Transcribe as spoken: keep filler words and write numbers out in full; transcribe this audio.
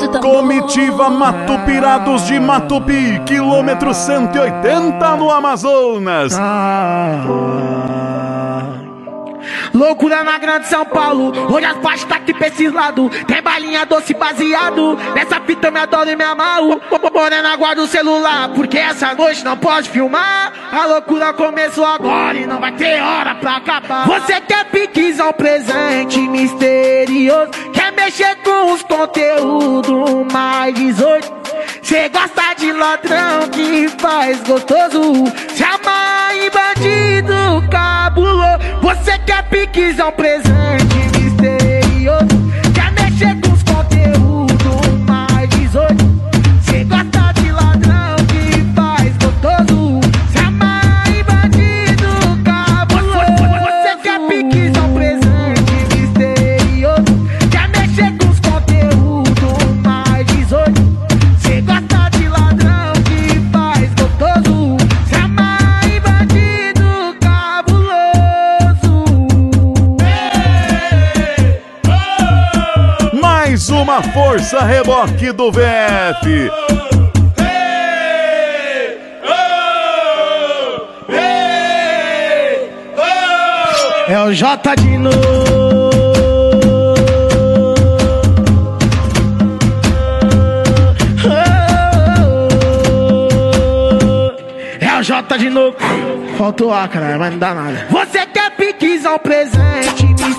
de tambor. Comitiva Matupirados de Matupi, quilômetro cento e oitenta no Amazonas. Ah, loucura na grande São Paulo, hoje as faixas tá aqui pra esses lados. Tem balinha doce baseado, nessa fita eu me adoro e me amarro. Morena, guarda o celular, porque essa noite não pode filmar. A loucura começou agora e não vai ter hora pra acabar. Você quer piquizão, presente misterioso, quer mexer com os conteúdos mais dezoito. Cê gosta de ladrão que faz gostoso, se amarra em bandido cabuloso. Você quer piquizão, presente misterioso, quer mexer com os conteúdos mais dezoito. Cê gosta de ladrão que faz gostoso, se amarra em bandido cabuloso. Você quer piquizão, presente misterioso, quer mexer com os conteúdos mais dezoito. Cê gosta de ladrão que faz gostoso, se amarra em bandido cabuloso. Mais uma força reboque do V F. É o J de novo. É o J de novo. Faltou A, cara, mas não dá nada. Você quer piquizão, presente